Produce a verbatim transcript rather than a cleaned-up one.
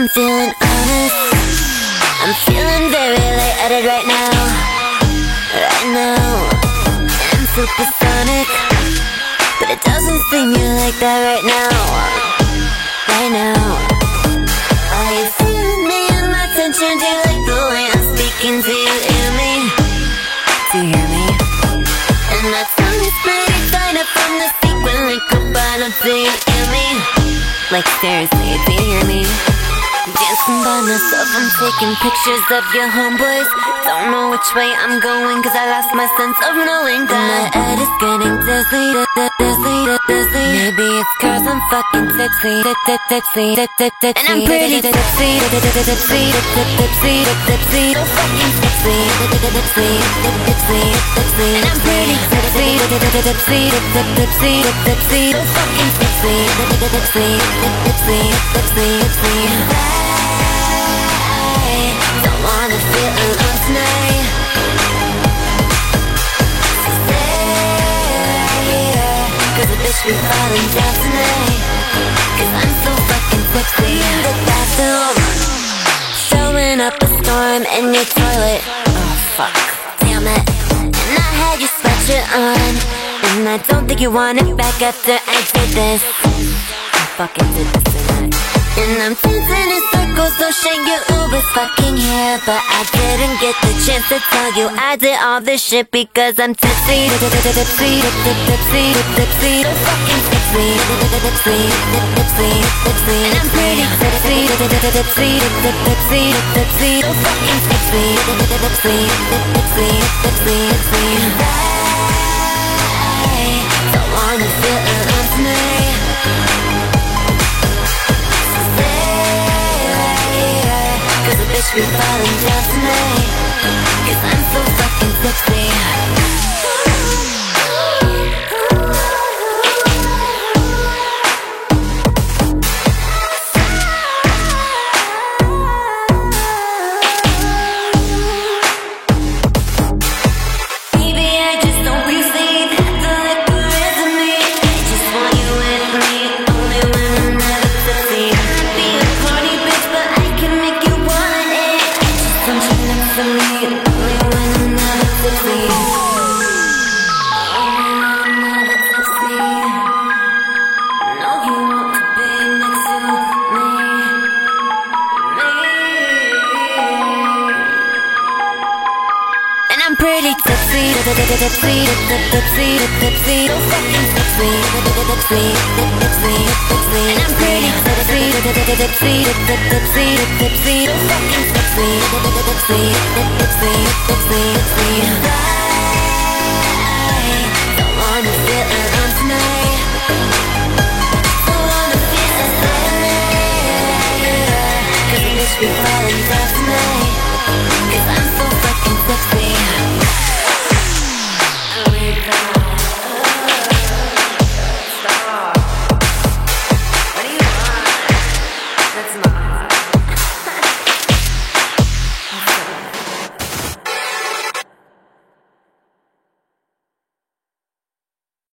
feeling honest. I'm feeling very lightheaded right now. Right now, I'm supersonic, but it doesn't seem you like that right now. Right now. Are you feeling me and my tension? Do you like the way I'm speaking to you? Hear me? Do you hear me? And my tongue is pretty tight up from the sequin like a bottle. Do you hear me? Like seriously, do you hear me? Dancing by myself, I'm taking pictures of your homeboys. Don't know which way I'm going, cause I lost my sense of knowing. God, my head is getting dizzy, dizzy, dizzy. Maybe it's cause I'm fucking tipsy, tipsy, tipsy. And I'm pretty tipsy, tipsy, tipsy, tipsy. So fucking tipsy, tipsy, tipsy, tipsy. And I'm pretty tipsy, tipsy, tipsy, tipsy. So fucking tipsy, tipsy, tipsy, tipsy, tipsy. Don't wanna feel alone tonight, so stay here, cause a bitch be falling down tonight. Cause I'm so fucking tipsy. In the bathroom, throwing up a storm in your toilet. Oh fuck, damn it. And I had your sweatshirt on, and I don't think you want it back after I did this. I fucking did this tonight. And I'm dancing in circles, so shake your Uber's fucking hair. But I didn't get the chance to tell you I did all this shit because I'm tipsy, tipsy, tipsy, tipsy, tipsy. So fucking tipsy, tipsy, tipsy, tipsy. And I'm pretty tipsy, tipsy, tipsy, tipsy. So fucking tipsy, tipsy, tipsy, tipsy, tipsy. I don't wanna feel alone tonight, cause a bitch be falling down tonight. Cause I'm so fucking tipsy. I'm pretty tipsy, tipsy, tipsy, tipsy. So fucking tipsy, tipsy, tipsy, tipsy. And I'm pretty tipsy, tipsy, tipsy, tipsy. So fucking tipsy, tipsy, tipsy, tipsy, tipsy.